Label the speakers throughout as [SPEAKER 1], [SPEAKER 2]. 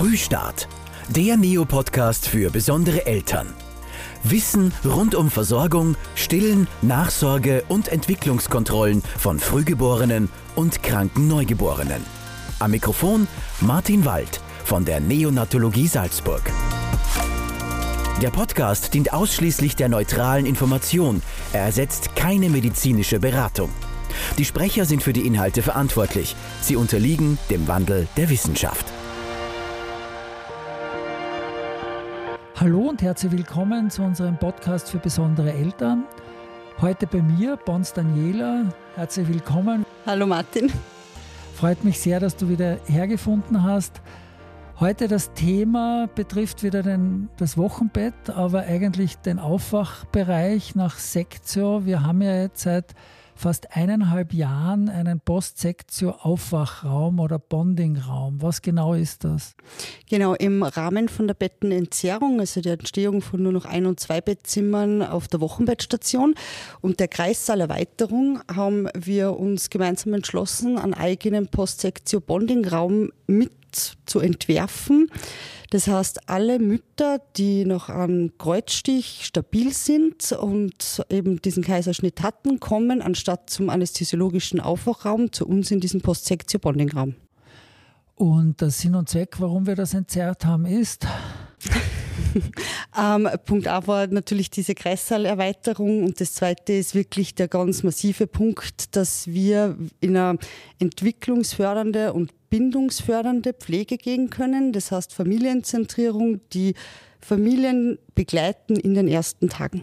[SPEAKER 1] Frühstart, der Neo-Podcast für besondere Eltern. Wissen rund um Versorgung, Stillen, Nachsorge und Entwicklungskontrollen von Frühgeborenen und kranken Neugeborenen. Am Mikrofon Martin Wald von der Neonatologie Salzburg. Der Podcast dient ausschließlich der neutralen Information. Er ersetzt keine medizinische Beratung. Die Sprecher sind für die Inhalte verantwortlich. Sie unterliegen dem Wandel der Wissenschaft.
[SPEAKER 2] Hallo und herzlich willkommen zu unserem Podcast für besondere Eltern. Heute bei mir, Pons Daniela. Herzlich willkommen.
[SPEAKER 3] Hallo Martin.
[SPEAKER 2] Freut mich sehr, dass du wieder hergefunden hast. Heute das Thema betrifft wieder das Wochenbett, aber eigentlich den Aufwachbereich nach Sektio. Wir haben ja jetzt seit fast 1,5 Jahren einen Post-Sektio-Aufwachraum oder Bonding-Raum. Was genau ist das?
[SPEAKER 3] Genau, im Rahmen von der Bettenentzehrung, also der Entstehung von nur noch 1- und 2-Bettzimmern auf der Wochenbettstation und der Kreissaalerweiterung haben wir uns gemeinsam entschlossen, einen eigenen Post-Sektio-Bonding-Raum mit zu entwerfen. Das heißt, alle Mütter, die nach einem Kreuzstich stabil sind und eben diesen Kaiserschnitt hatten, kommen anstatt zum anästhesiologischen Aufwachraum zu uns in diesen Post-Sektio-Bonding-Raum.
[SPEAKER 2] Und der Sinn und Zweck, warum wir das entzerrt haben, ist?
[SPEAKER 3] Punkt A war natürlich diese Kreissaalerweiterung und das zweite ist wirklich der ganz massive Punkt, dass wir in eine entwicklungsfördernde und bindungsfördernde Pflege gehen können. Das heißt Familienzentrierung, die Familien begleiten in den ersten Tagen.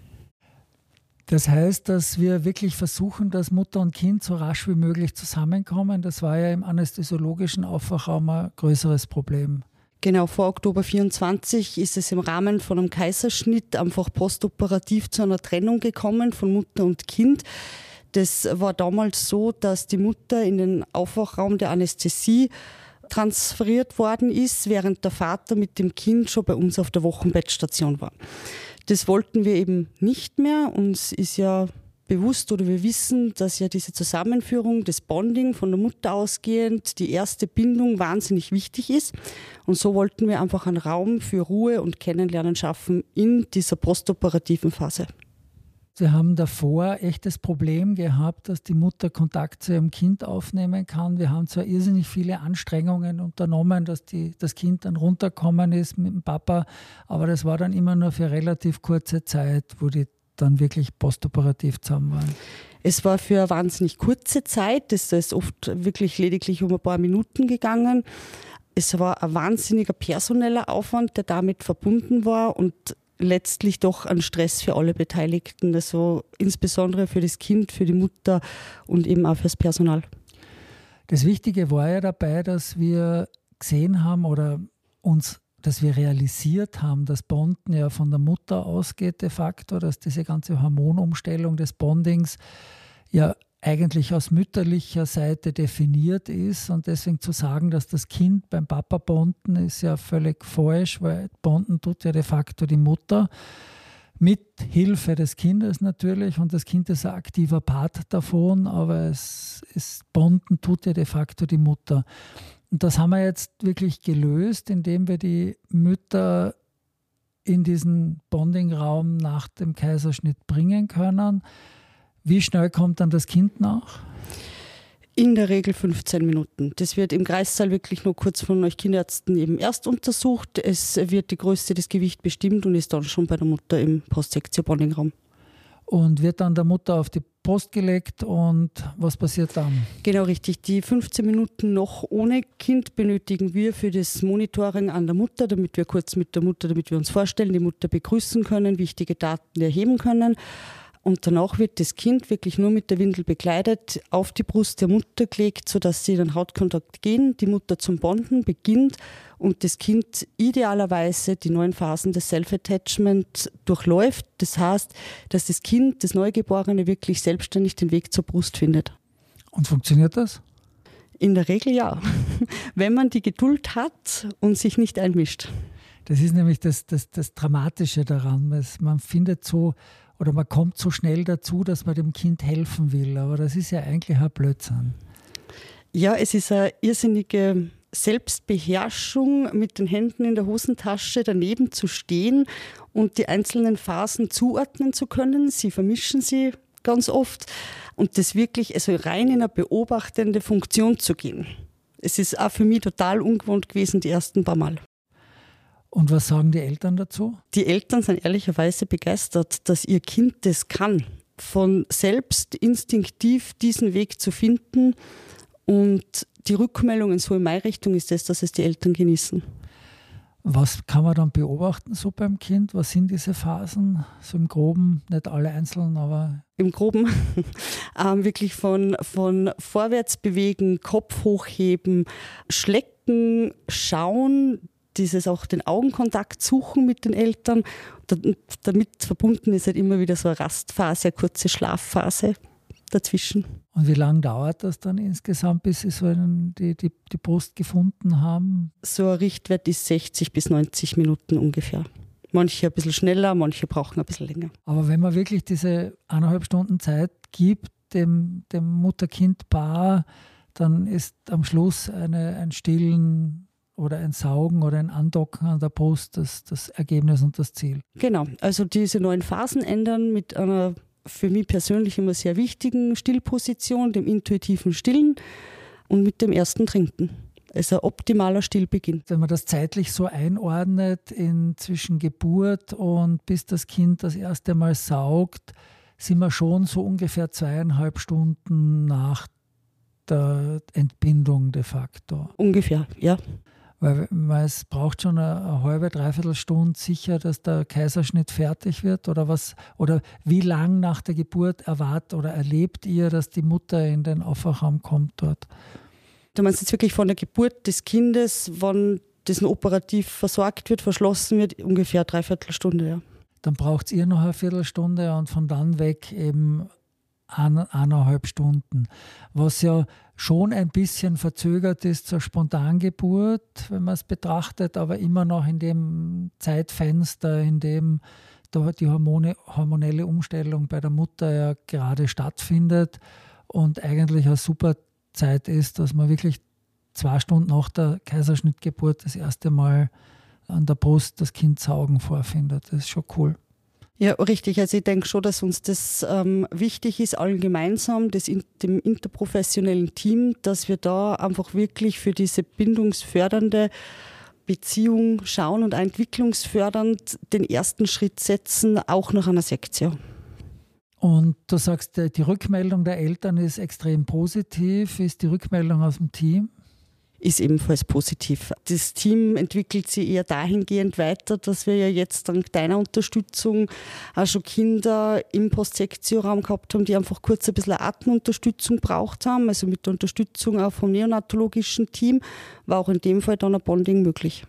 [SPEAKER 2] Das heißt, dass wir wirklich versuchen, dass Mutter und Kind so rasch wie möglich zusammenkommen. Das war ja im anästhesiologischen Aufwachraum ein größeres Problem.
[SPEAKER 3] Genau, vor Oktober 24 ist es im Rahmen von einem Kaiserschnitt einfach postoperativ zu einer Trennung gekommen von Mutter und Kind. Das war damals so, dass die Mutter in den Aufwachraum der Anästhesie transferiert worden ist, während der Vater mit dem Kind schon bei uns auf der Wochenbettstation war. Das wollten wir eben nicht mehr. Uns ist ja bewusst oder wir wissen, dass ja diese Zusammenführung, das Bonding von der Mutter ausgehend, die erste Bindung wahnsinnig wichtig ist. Und so wollten wir einfach einen Raum für Ruhe und Kennenlernen schaffen in dieser postoperativen Phase.
[SPEAKER 2] Wir haben davor echt das Problem gehabt, dass die Mutter Kontakt zu ihrem Kind aufnehmen kann. Wir haben zwar irrsinnig viele Anstrengungen unternommen, dass das Kind dann runtergekommen ist mit dem Papa, aber das war dann immer nur für relativ kurze Zeit, wo die dann wirklich postoperativ zusammen waren.
[SPEAKER 3] Es war für eine wahnsinnig kurze Zeit, das ist oft wirklich lediglich um ein paar Minuten gegangen. Es war ein wahnsinniger personeller Aufwand, der damit verbunden war und letztlich doch ein Stress für alle Beteiligten, also insbesondere für das Kind, für die Mutter und eben auch fürs Personal.
[SPEAKER 2] Das Wichtige war ja dabei, dass wir gesehen haben oder dass wir realisiert haben, dass Bonden ja von der Mutter ausgeht de facto, dass diese ganze Hormonumstellung des Bondings ja eigentlich aus mütterlicher Seite definiert ist und deswegen zu sagen, dass das Kind beim Papa bonden, ist ja völlig falsch, weil bonden tut ja de facto die Mutter mit Hilfe des Kindes natürlich und das Kind ist ein aktiver Part davon, aber bonden tut ja de facto die Mutter. Und das haben wir jetzt wirklich gelöst, indem wir die Mütter in diesen Bonding-Raum nach dem Kaiserschnitt bringen können. Wie schnell kommt dann das Kind nach?
[SPEAKER 3] In der Regel 15 Minuten. Das wird im Kreissaal wirklich nur kurz von euch Kinderärzten eben erst untersucht. Es wird die Größe, das Gewicht bestimmt und ist dann schon bei der Mutter im Post-Sektio-Bonding-Raum.
[SPEAKER 2] Und wird dann der Mutter auf die Post gelegt und was passiert dann?
[SPEAKER 3] Genau richtig. Die 15 Minuten noch ohne Kind benötigen wir für das Monitoring an der Mutter, damit wir kurz mit der Mutter, damit wir uns vorstellen, die Mutter begrüßen können, wichtige Daten erheben können. Und danach wird das Kind wirklich nur mit der Windel bekleidet, auf die Brust der Mutter gelegt, sodass sie in den Hautkontakt gehen, die Mutter zum Bonden beginnt und das Kind idealerweise die 9 Phasen des Self-Attachment durchläuft. Das heißt, dass das Kind, das Neugeborene, wirklich selbstständig den Weg zur Brust findet.
[SPEAKER 2] Und funktioniert das?
[SPEAKER 3] In der Regel ja, wenn man die Geduld hat und sich nicht einmischt.
[SPEAKER 2] Das ist nämlich das Dramatische daran. Man findet so, oder man kommt so schnell dazu, dass man dem Kind helfen will. Aber das ist ja eigentlich ein Blödsinn.
[SPEAKER 3] Ja, es ist eine irrsinnige Selbstbeherrschung, mit den Händen in der Hosentasche daneben zu stehen und die einzelnen Phasen zuordnen zu können. Sie vermischen sie ganz oft und das wirklich also rein in eine beobachtende Funktion zu gehen. Es ist auch für mich total ungewohnt gewesen, die ersten paar Mal.
[SPEAKER 2] Und was sagen die Eltern dazu?
[SPEAKER 3] Die Eltern sind ehrlicherweise begeistert, dass ihr Kind das kann, von selbst instinktiv diesen Weg zu finden. Und die Rückmeldungen so in meine Richtung ist das, dass es die Eltern genießen.
[SPEAKER 2] Was kann man dann beobachten so beim Kind? Was sind diese Phasen? So im Groben, nicht alle einzeln, aber...
[SPEAKER 3] Im Groben wirklich von vorwärts bewegen, Kopf hochheben, schlecken, schauen, dieses auch den Augenkontakt suchen mit den Eltern. Damit verbunden ist halt immer wieder so eine Rastphase, eine kurze Schlafphase dazwischen.
[SPEAKER 2] Und wie lange dauert das dann insgesamt, bis Sie so die Brust gefunden haben?
[SPEAKER 3] So ein Richtwert ist 60 bis 90 Minuten ungefähr. Manche ein bisschen schneller, manche brauchen ein bisschen länger.
[SPEAKER 2] Aber wenn man wirklich diese 1,5 Stunden Zeit gibt, dem Mutter-Kind-Paar, dann ist am Schluss ein Stillen oder ein Saugen oder ein Andocken an der Brust das Ergebnis und das Ziel.
[SPEAKER 3] Genau, also diese 9 Phasen ändern mit einer für mich persönlich immer sehr wichtigen Stillposition, dem intuitiven Stillen und mit dem ersten Trinken. Also ein optimaler Stillbeginn.
[SPEAKER 2] Wenn man das zeitlich so einordnet, zwischen Geburt und bis das Kind das erste Mal saugt, sind wir schon so ungefähr 2,5 Stunden nach der Entbindung de facto.
[SPEAKER 3] Ungefähr, ja.
[SPEAKER 2] Weil es braucht schon eine halbe, dreiviertel Stunde sicher, dass der Kaiserschnitt fertig wird oder was? Oder wie lang nach der Geburt erwartet oder erlebt ihr, dass die Mutter in den Aufwachraum kommt dort?
[SPEAKER 3] Du meinst jetzt wirklich von der Geburt des Kindes, wann das operativ versorgt wird, verschlossen wird, ungefähr 3/4 Stunde, ja.
[SPEAKER 2] Dann braucht ihr noch eine Viertelstunde und von dann weg eben 1,5 Stunden. Was ja schon ein bisschen verzögert ist zur Spontangeburt, wenn man es betrachtet, aber immer noch in dem Zeitfenster, in dem da die hormonelle Umstellung bei der Mutter ja gerade stattfindet und eigentlich eine super Zeit ist, dass man wirklich 2 Stunden nach der Kaiserschnittgeburt das erste Mal an der Brust das Kind saugen vorfindet. Das ist schon cool.
[SPEAKER 3] Ja, richtig. Also ich denke schon, dass uns das wichtig ist, allen gemeinsam, dem interprofessionellen Team, dass wir da einfach wirklich für diese bindungsfördernde Beziehung schauen und entwicklungsfördernd den ersten Schritt setzen, auch nach einer Sektion.
[SPEAKER 2] Und du sagst, die Rückmeldung der Eltern ist extrem positiv. Ist die Rückmeldung aus dem Team?
[SPEAKER 3] Ist ebenfalls positiv. Das Team entwickelt sich eher dahingehend weiter, dass wir ja jetzt dank deiner Unterstützung auch schon Kinder im Postsektioraum gehabt haben, die einfach kurz ein bisschen Atemunterstützung braucht haben. Also mit der Unterstützung auch vom neonatologischen Team war auch in dem Fall dann ein Bonding möglich.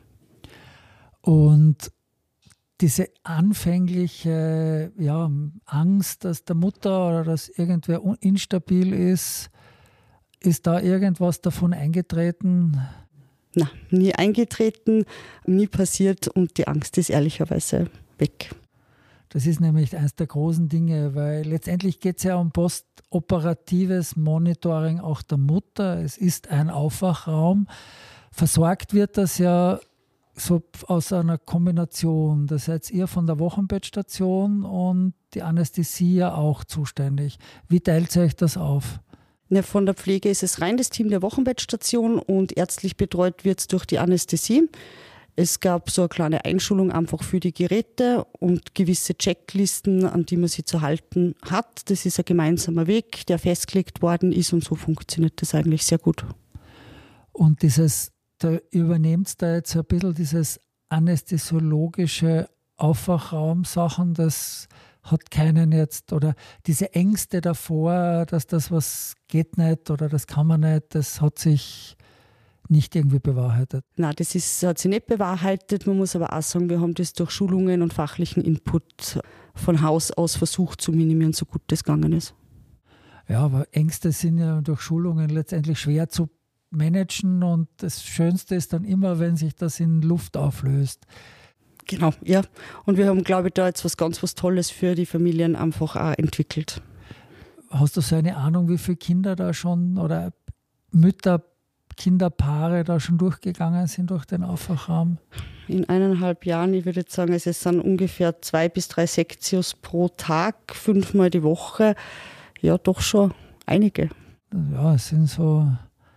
[SPEAKER 2] Und diese anfängliche Angst, dass der Mutter oder dass irgendwer instabil ist da irgendwas davon eingetreten?
[SPEAKER 3] Nein, nie eingetreten, nie passiert und die Angst ist ehrlicherweise weg.
[SPEAKER 2] Das ist nämlich eines der großen Dinge, weil letztendlich geht es ja um postoperatives Monitoring auch der Mutter. Es ist ein Aufwachraum. Versorgt wird das ja so aus einer Kombination. Das seid ihr von der Wochenbettstation und die Anästhesie ja auch zuständig. Wie teilt ihr euch das auf?
[SPEAKER 3] Ja, von der Pflege ist es rein das Team der Wochenbettstation und ärztlich betreut wird es durch die Anästhesie. Es gab so eine kleine Einschulung einfach für die Geräte und gewisse Checklisten, an die man sich zu halten hat. Das ist ein gemeinsamer Weg, der festgelegt worden ist und so funktioniert das eigentlich sehr gut.
[SPEAKER 2] Und da übernehmt da jetzt ein bisschen dieses anästhesiologische Aufwachraum-Sachen, das hat keinen jetzt, oder diese Ängste davor, dass das was geht nicht oder das kann man nicht, das hat sich nicht irgendwie bewahrheitet.
[SPEAKER 3] Nein, das hat sich nicht bewahrheitet. Man muss aber auch sagen, wir haben das durch Schulungen und fachlichen Input von Haus aus versucht zu minimieren, so gut das gegangen ist.
[SPEAKER 2] Ja, aber Ängste sind ja durch Schulungen letztendlich schwer zu managen und das Schönste ist dann immer, wenn sich das in Luft auflöst.
[SPEAKER 3] Genau, ja. Und wir haben, glaube ich, da jetzt was Tolles für die Familien einfach auch entwickelt.
[SPEAKER 2] Hast du so eine Ahnung, wie viele Kinder da schon oder Mütter Kinderpaare da schon durchgegangen sind durch den Aufwachraum?
[SPEAKER 3] In 1,5 Jahren, ich würde jetzt sagen, es sind ungefähr 2 bis 3 Sektios pro Tag, 5-mal die Woche. Ja, doch schon einige.
[SPEAKER 2] Ja, es sind so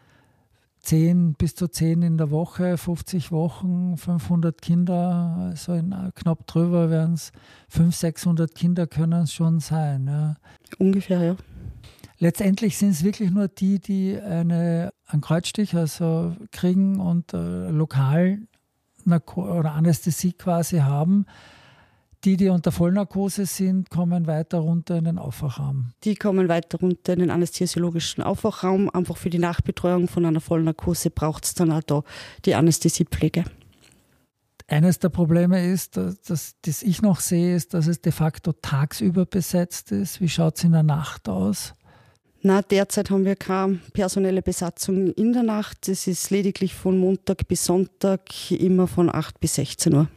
[SPEAKER 2] 10 bis zu 10 in der Woche, 50 Wochen, 500 Kinder, also knapp drüber werden es 500, 600 Kinder können es schon sein. Ja.
[SPEAKER 3] Ungefähr, ja.
[SPEAKER 2] Letztendlich sind es wirklich nur die einen Kreuzstich also kriegen und lokal oder Anästhesie quasi haben. Die unter Vollnarkose sind, kommen weiter runter in den Aufwachraum.
[SPEAKER 3] Die kommen weiter runter in den anästhesiologischen Aufwachraum. Einfach für die Nachbetreuung von einer Vollnarkose braucht es dann auch da die Anästhesiepflege.
[SPEAKER 2] Eines der Probleme ist, das ich noch sehe, ist, dass es de facto tagsüber besetzt ist. Wie schaut es in der Nacht aus?
[SPEAKER 3] Na, derzeit haben wir keine personelle Besatzung in der Nacht. Es ist lediglich von Montag bis Sonntag immer von 8 bis 16 Uhr.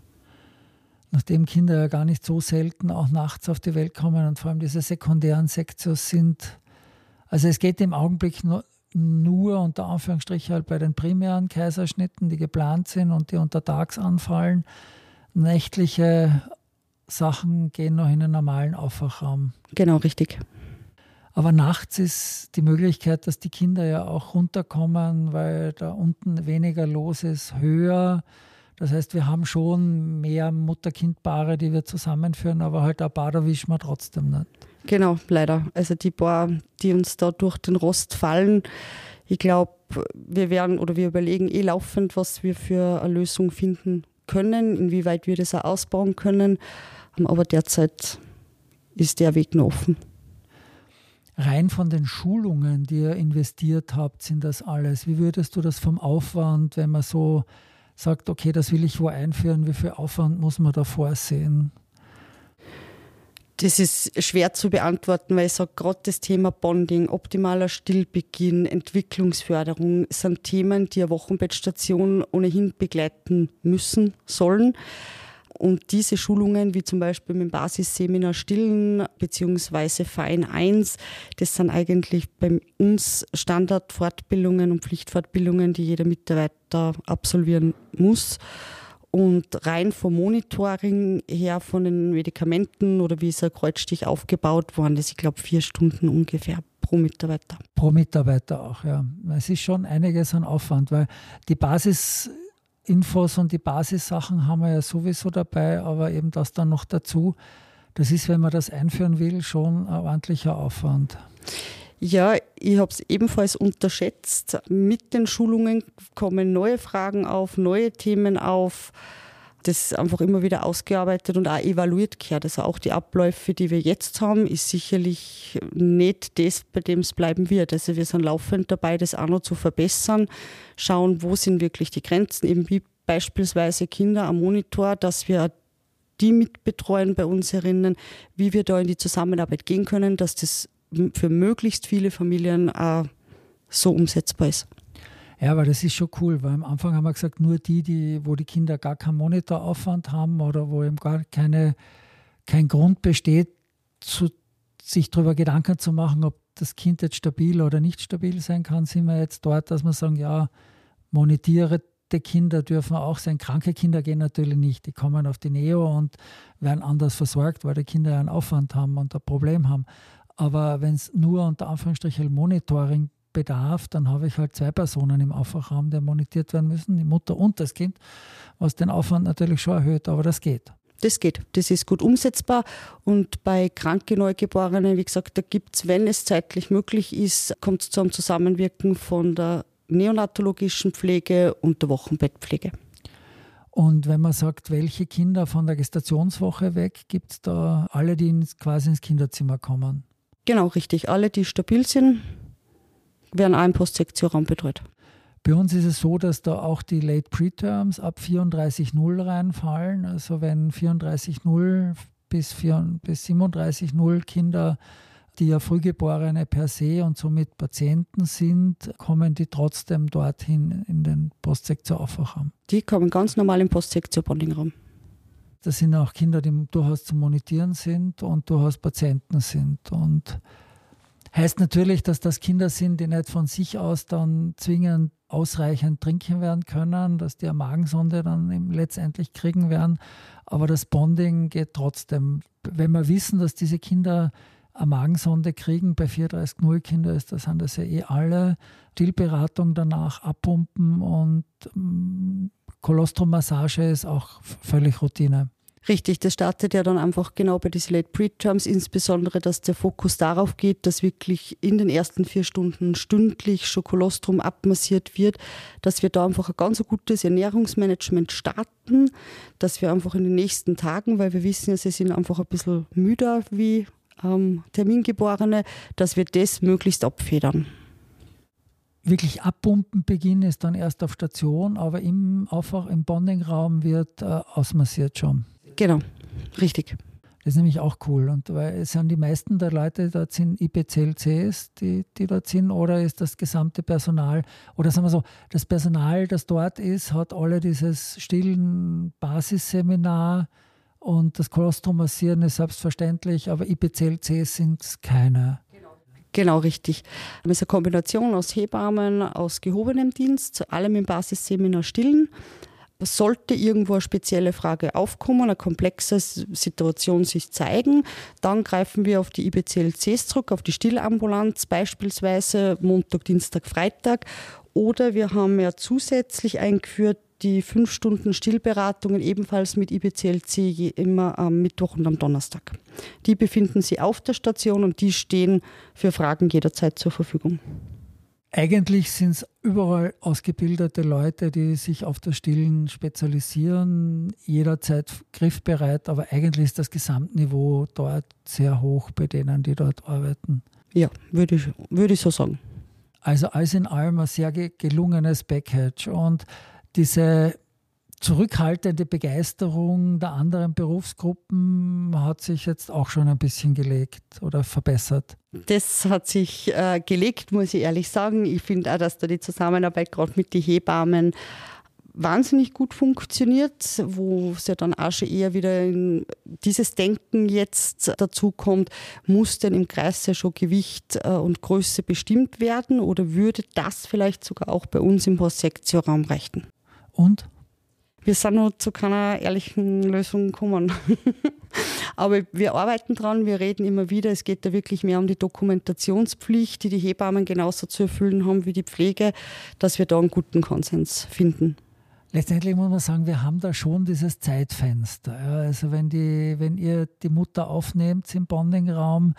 [SPEAKER 2] Nachdem Kinder ja gar nicht so selten auch nachts auf die Welt kommen und vor allem diese sekundären Sektios sind. Also es geht im Augenblick nur unter Anführungsstrichen halt bei den primären Kaiserschnitten, die geplant sind und die untertags anfallen. Nächtliche Sachen gehen noch in den normalen Aufwachraum.
[SPEAKER 3] Genau, richtig.
[SPEAKER 2] Aber nachts ist die Möglichkeit, dass die Kinder ja auch runterkommen, weil da unten weniger los ist, höher. Das heißt, wir haben schon mehr Mutter-Kind-Paare, die wir zusammenführen, aber halt ein paar erwischen wir trotzdem nicht.
[SPEAKER 3] Genau, leider. Also die paar, die uns da durch den Rost fallen, ich glaube, wir überlegen laufend, was wir für eine Lösung finden können, inwieweit wir das auch ausbauen können. Aber derzeit ist der Weg noch offen.
[SPEAKER 2] Rein von den Schulungen, die ihr investiert habt, sind das alles. Wie würdest du das vom Aufwand, wenn man so sagt, okay, das will ich wo einführen, wie viel Aufwand muss man da vorsehen?
[SPEAKER 3] Das ist schwer zu beantworten, weil ich sage, gerade das Thema Bonding, optimaler Stillbeginn, Entwicklungsförderung sind Themen, die eine Wochenbettstation ohnehin begleiten müssen, sollen. Und diese Schulungen, wie zum Beispiel mit dem Basisseminar Stillen bzw. Verein 1, das sind eigentlich bei uns Standardfortbildungen und Pflichtfortbildungen, die jeder Mitarbeiter absolvieren muss. Und rein vom Monitoring her von den Medikamenten oder wie ist ein Kreuzstich aufgebaut worden, das ich glaube 4 Stunden ungefähr pro Mitarbeiter.
[SPEAKER 2] Pro Mitarbeiter auch, ja. Es ist schon einiges an Aufwand, weil die Basisinfos und die Basissachen haben wir ja sowieso dabei, aber eben das dann noch dazu, das ist, wenn man das einführen will, schon ein ordentlicher Aufwand.
[SPEAKER 3] Ja, ich habe es ebenfalls unterschätzt. Mit den Schulungen kommen neue Fragen auf, neue Themen auf. Das ist einfach immer wieder ausgearbeitet und auch evaluiert gehört. Also auch die Abläufe, die wir jetzt haben, ist sicherlich nicht das, bei dem es bleiben wird. Also wir sind laufend dabei, das auch noch zu verbessern, schauen, wo sind wirklich die Grenzen, eben wie beispielsweise Kinder am Monitor, dass wir die mitbetreuen bei uns herinnen, wie wir da in die Zusammenarbeit gehen können, dass das für möglichst viele Familien auch so umsetzbar ist.
[SPEAKER 2] Ja, aber das ist schon cool, weil am Anfang haben wir gesagt, nur wo die Kinder gar keinen Monitoraufwand haben oder wo eben gar kein Grund besteht, sich darüber Gedanken zu machen, ob das Kind jetzt stabil oder nicht stabil sein kann, sind wir jetzt dort, dass wir sagen, ja, monitierte Kinder dürfen auch sein. Kranke Kinder gehen natürlich nicht. Die kommen auf die Neo und werden anders versorgt, weil die Kinder einen Aufwand haben und ein Problem haben. Aber wenn es nur unter Anführungsstrichen Monitoring bedarf, dann habe ich halt 2 Personen im Aufwachraum, die monitiert werden müssen, die Mutter und das Kind, was den Aufwand natürlich schon erhöht, aber das geht.
[SPEAKER 3] Das geht, das ist gut umsetzbar und bei kranken Neugeborenen, wie gesagt, da gibt es, wenn es zeitlich möglich ist, kommt es zu einem Zusammenwirken von der neonatologischen Pflege und der Wochenbettpflege.
[SPEAKER 2] Und wenn man sagt, welche Kinder von der Gestationswoche weg, gibt es da alle, die quasi ins Kinderzimmer kommen?
[SPEAKER 3] Genau, richtig. Alle, die stabil sind, werden auch im Postsektiorraum betreut.
[SPEAKER 2] Bei uns ist es so, dass da auch die Late Preterms ab 34.0 reinfallen. Also wenn 34.0 bis 37.0 Kinder, die ja Frühgeborene per se und somit Patienten sind, kommen die trotzdem dorthin in den Postsektor-Aufwachraum.
[SPEAKER 3] Die kommen ganz normal im Postsektor-Bonding-Raum.
[SPEAKER 2] Das sind auch Kinder, die durchaus zum Monitieren sind und durchaus Patienten sind. Und Heißt natürlich, dass das Kinder sind, die nicht von sich aus dann zwingend ausreichend trinken werden können, dass die eine Magensonde dann letztendlich kriegen werden. Aber das Bonding geht trotzdem. Wenn wir wissen, dass diese Kinder eine Magensonde kriegen, bei 430-0 Kinder sind das ja alle, Stillberatung danach, abpumpen und Kolostromassage ist auch völlig Routine.
[SPEAKER 3] Richtig, das startet ja dann einfach genau bei diesen Late Preterms, insbesondere, dass der Fokus darauf geht, dass wirklich in den ersten 4 Stunden stündlich schon Kolostrum abmassiert wird, dass wir da einfach ein ganz gutes Ernährungsmanagement starten, dass wir einfach in den nächsten Tagen, weil wir wissen ja, sie sind einfach ein bisschen müder wie Termingeborene, dass wir das möglichst abfedern.
[SPEAKER 2] Wirklich abpumpen beginnen ist dann erst auf Station, aber im Bonding-Raum wird ausmassiert schon.
[SPEAKER 3] Genau, richtig.
[SPEAKER 2] Das ist nämlich auch cool. Und weil es sind die meisten der Leute dort sind IPCLCs, die dort sind, oder ist das gesamte Personal, oder sagen wir so, das Personal, das dort ist, hat alle dieses stillen Basisseminar und das Kolostrum-Massieren ist selbstverständlich, aber IPCLCs sind es keine.
[SPEAKER 3] Genau, richtig. Es ist eine Kombination aus Hebammen, aus gehobenem Dienst, zu allem im Basisseminar stillen. Sollte irgendwo eine spezielle Frage aufkommen, eine komplexe Situation sich zeigen, dann greifen wir auf die IBCLCs zurück, auf die Stillambulanz, beispielsweise Montag, Dienstag, Freitag. Oder wir haben ja zusätzlich eingeführt die 5 Stunden Stillberatungen ebenfalls mit IBCLC immer am Mittwoch und am Donnerstag. Die befinden sich auf der Station und die stehen für Fragen jederzeit zur Verfügung.
[SPEAKER 2] Eigentlich sind es überall ausgebildete Leute, die sich auf das Stillen spezialisieren, jederzeit griffbereit, aber eigentlich ist das Gesamtniveau dort sehr hoch bei denen, die dort arbeiten.
[SPEAKER 3] Ja, würde ich so sagen.
[SPEAKER 2] Also alles in allem ein sehr gelungenes Package und diese zurückhaltende Begeisterung der anderen Berufsgruppen hat sich jetzt auch schon ein bisschen gelegt oder verbessert.
[SPEAKER 3] Das hat sich gelegt, muss ich ehrlich sagen. Ich finde auch, dass da die Zusammenarbeit gerade mit den Hebammen wahnsinnig gut funktioniert, wo es ja dann auch schon eher wieder in dieses Denken jetzt dazu kommt, muss denn im Kreis ja schon Gewicht und Größe bestimmt werden oder würde das vielleicht sogar auch bei uns im Postsektiorraum reichen?
[SPEAKER 2] Und?
[SPEAKER 3] Wir sind noch zu keiner ehrlichen Lösung gekommen. Aber wir arbeiten dran, wir reden immer wieder. Es geht da wirklich mehr um die Dokumentationspflicht, die die Hebammen genauso zu erfüllen haben wie die Pflege, dass wir da einen guten Konsens finden.
[SPEAKER 2] Letztendlich muss man sagen, wir haben da schon dieses Zeitfenster. Ja, also wenn ihr die Mutter aufnehmt im Bonding-Raum,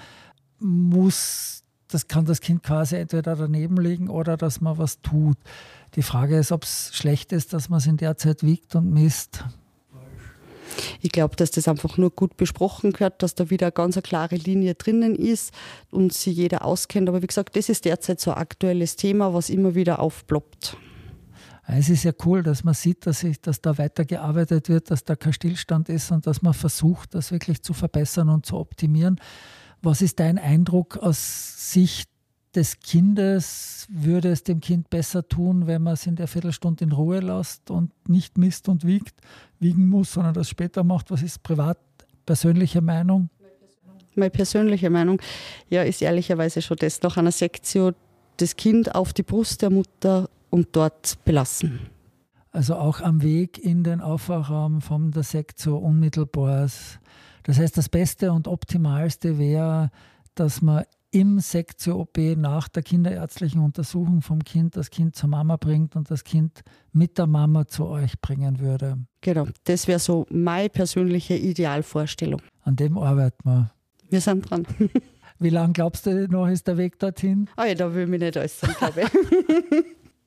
[SPEAKER 2] kann das Kind quasi entweder daneben liegen oder dass man was tut. Die Frage ist, ob es schlecht ist, dass man es in der Zeit wiegt und misst.
[SPEAKER 3] Ich glaube, dass das einfach nur gut besprochen gehört, dass da wieder eine ganz klare Linie drinnen ist und sich jeder auskennt. Aber wie gesagt, das ist derzeit so ein aktuelles Thema, was immer wieder aufploppt.
[SPEAKER 2] Es ist ja cool, dass man sieht, dass da weitergearbeitet wird, dass da kein Stillstand ist und dass man versucht, das wirklich zu verbessern und zu optimieren. Was ist dein Eindruck aus Sicht des Kindes? Würde es dem Kind besser tun, wenn man es in der Viertelstunde in Ruhe lässt und nicht misst und wiegen muss, sondern das später macht? Was ist persönliche Meinung?
[SPEAKER 3] Meine persönliche Meinung ist ehrlicherweise schon das, nach einer Sektio das Kind auf die Brust der Mutter und dort belassen.
[SPEAKER 2] Also auch am Weg in den Aufwachraum von der Sektio unmittelbar. Das heißt, das Beste und Optimalste wäre, dass man im Sektio-OP nach der kinderärztlichen Untersuchung vom Kind das Kind zur Mama bringt und das Kind mit der Mama zu euch bringen würde.
[SPEAKER 3] Genau, das wäre so meine persönliche Idealvorstellung.
[SPEAKER 2] An dem arbeiten wir.
[SPEAKER 3] Wir sind dran.
[SPEAKER 2] Wie lange glaubst du noch ist der Weg dorthin?
[SPEAKER 3] Da will ich mich nicht äußern, glaube ich.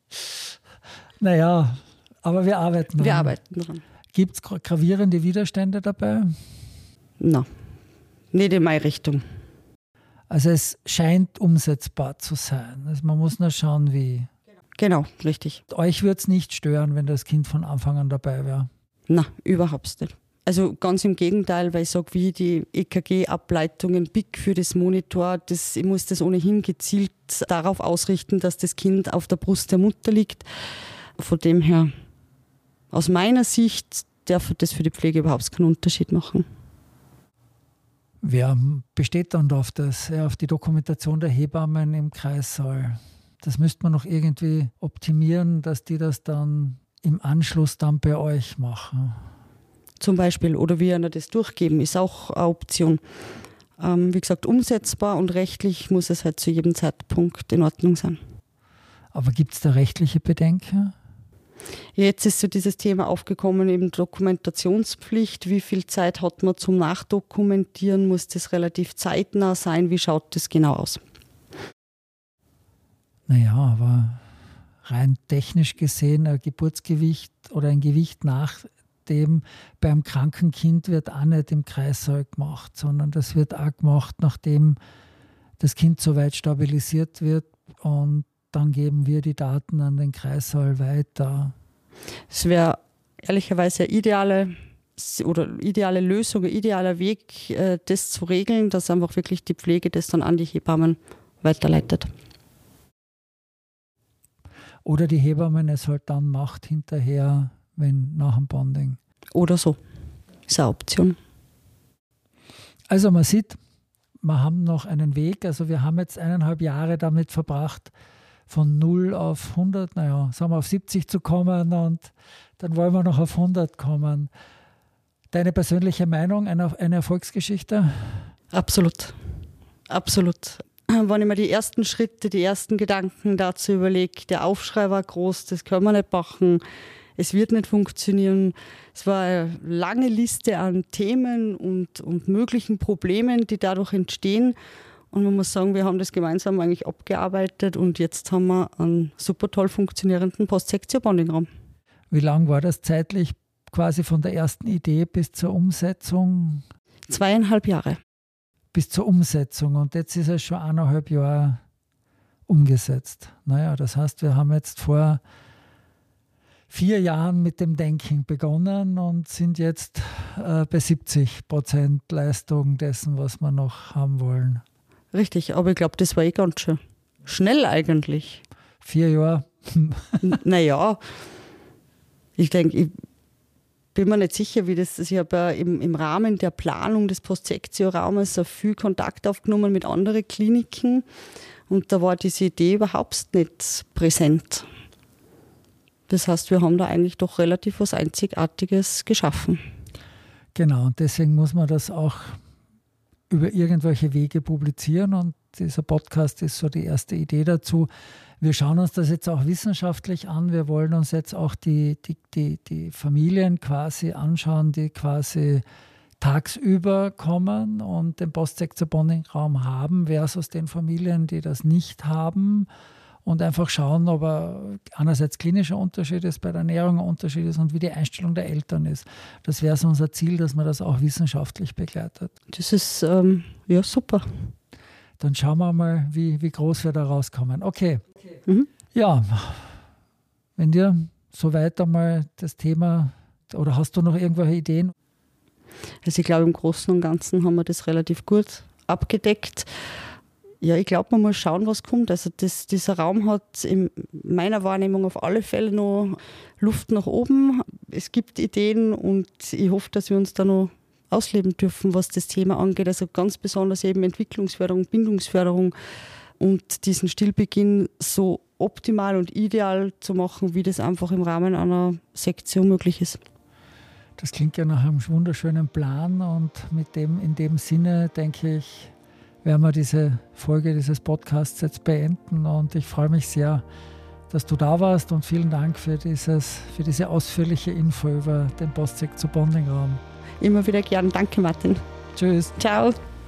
[SPEAKER 2] Naja, aber wir arbeiten dran.
[SPEAKER 3] Wir arbeiten dran.
[SPEAKER 2] Gibt es gravierende Widerstände dabei?
[SPEAKER 3] Nein, nicht in meine Richtung.
[SPEAKER 2] Also es scheint umsetzbar zu sein. Also man muss nur schauen, wie.
[SPEAKER 3] Genau, richtig.
[SPEAKER 2] Euch würde es nicht stören, wenn das Kind von Anfang an dabei wäre?
[SPEAKER 3] Nein, überhaupt nicht. Also ganz im Gegenteil, weil ich sage, wie die EKG-Ableitungen BIC für das Monitor, ich muss das ohnehin gezielt darauf ausrichten, dass das Kind auf der Brust der Mutter liegt. Von dem her, aus meiner Sicht, darf das für die Pflege überhaupt keinen Unterschied machen.
[SPEAKER 2] Wer besteht dann auf das, auf die Dokumentation der Hebammen im Kreissaal? Das müsste man noch irgendwie optimieren, dass die das dann im Anschluss dann bei euch machen.
[SPEAKER 3] Zum Beispiel, oder wir einer das durchgeben, ist auch eine Option. Wie gesagt, umsetzbar und rechtlich muss es halt zu jedem Zeitpunkt in Ordnung sein.
[SPEAKER 2] Aber gibt es da rechtliche Bedenken?
[SPEAKER 3] Jetzt ist so dieses Thema aufgekommen, eben Dokumentationspflicht. Wie viel Zeit hat man zum Nachdokumentieren? Muss das relativ zeitnah sein? Wie schaut das genau aus?
[SPEAKER 2] Naja, aber rein technisch gesehen, ein Geburtsgewicht oder ein Gewicht nach dem beim kranken Kind wird auch nicht im Kreissaal gemacht, sondern das wird auch gemacht, nachdem das Kind soweit stabilisiert wird, und dann geben wir die Daten an den Kreissaal weiter.
[SPEAKER 3] Es wäre ehrlicherweise eine ideale Lösung, ein idealer Weg, das zu regeln, dass einfach wirklich die Pflege das dann an die Hebammen weiterleitet.
[SPEAKER 2] Oder die Hebammen es halt dann macht hinterher, wenn nach dem Bonding.
[SPEAKER 3] Oder so. Ist eine Option.
[SPEAKER 2] Also man sieht, wir haben noch einen Weg. Also wir haben jetzt 1,5 Jahre damit verbracht, von 0 auf 100, sagen wir auf 70 zu kommen, und dann wollen wir noch auf 100 kommen. Deine persönliche Meinung, eine Erfolgsgeschichte?
[SPEAKER 3] Absolut. Absolut. Wenn ich mir die ersten Schritte, die ersten Gedanken dazu überlege, der Aufschrei war groß, das können wir nicht machen, es wird nicht funktionieren. Es war eine lange Liste an Themen und möglichen Problemen, die dadurch entstehen. Und man muss sagen, wir haben das gemeinsam eigentlich abgearbeitet, und jetzt haben wir einen super toll funktionierenden Postsektio-Bonding-Raum.
[SPEAKER 2] Wie lang war das zeitlich, quasi von der ersten Idee bis zur Umsetzung?
[SPEAKER 3] 2,5 Jahre.
[SPEAKER 2] Bis zur Umsetzung, und jetzt ist es schon 1,5 Jahre umgesetzt. Naja, das heißt, wir haben jetzt vor 4 Jahren mit dem Denken begonnen und sind jetzt bei 70% Leistung dessen, was wir noch haben wollen.
[SPEAKER 3] Richtig, aber ich glaube, das war ganz schön schnell eigentlich.
[SPEAKER 2] 4 Jahre?
[SPEAKER 3] Naja, ich denke, ich bin mir nicht sicher, wie das ist. Ich habe ja im Rahmen der Planung des Postsektio-Raumes so viel Kontakt aufgenommen mit anderen Kliniken, und da war diese Idee überhaupt nicht präsent. Das heißt, wir haben da eigentlich doch relativ was Einzigartiges geschaffen.
[SPEAKER 2] Genau, und deswegen muss man das auch über irgendwelche Wege publizieren, und dieser Podcast ist so die erste Idee dazu. Wir schauen uns das jetzt auch wissenschaftlich an. Wir wollen uns jetzt auch die Familien quasi anschauen, die quasi tagsüber kommen und den Postsektio-Bonding-Raum haben, versus den Familien, die das nicht haben. Und einfach schauen, ob einerseits klinischer Unterschied ist, bei der Ernährung ein Unterschied ist und wie die Einstellung der Eltern ist. Das wäre so unser Ziel, dass man das auch wissenschaftlich begleitet.
[SPEAKER 3] Das ist super.
[SPEAKER 2] Dann schauen wir mal, wie groß wir da rauskommen. Okay.
[SPEAKER 3] Mhm.
[SPEAKER 2] Ja, wenn dir soweit einmal das Thema, oder hast du noch irgendwelche Ideen?
[SPEAKER 3] Also ich glaube, im Großen und Ganzen haben wir das relativ gut abgedeckt. Ja, ich glaube, man muss schauen, was kommt. Also dieser Raum hat in meiner Wahrnehmung auf alle Fälle noch Luft nach oben. Es gibt Ideen, und ich hoffe, dass wir uns da noch ausleben dürfen, was das Thema angeht. Also ganz besonders eben Entwicklungsförderung, Bindungsförderung, und diesen Stillbeginn so optimal und ideal zu machen, wie das einfach im Rahmen einer Sektion möglich ist.
[SPEAKER 2] Das klingt ja nach einem wunderschönen Plan, und in dem Sinne, denke ich, werden wir diese Folge dieses Podcasts jetzt beenden, und ich freue mich sehr, dass du da warst, und vielen Dank für diese ausführliche Info über den Postsektio-Bonding-Raum.
[SPEAKER 3] Immer wieder gern. Danke, Martin.
[SPEAKER 2] Tschüss.
[SPEAKER 3] Ciao.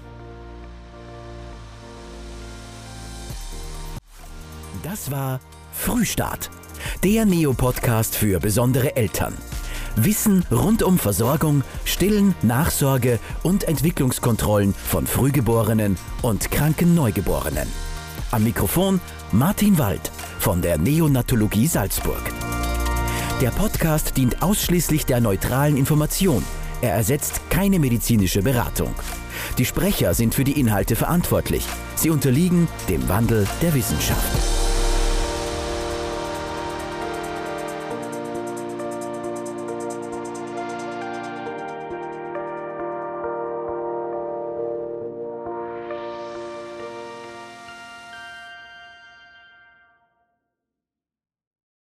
[SPEAKER 1] Das war Frühstart, der Neo-Podcast für besondere Eltern. Wissen rund um Versorgung, Stillen, Nachsorge und Entwicklungskontrollen von Frühgeborenen und kranken Neugeborenen. Am Mikrofon Martin Wald von der Neonatologie Salzburg. Der Podcast dient ausschließlich der neutralen Information. Er ersetzt keine medizinische Beratung. Die Sprecher sind für die Inhalte verantwortlich. Sie unterliegen dem Wandel der Wissenschaft.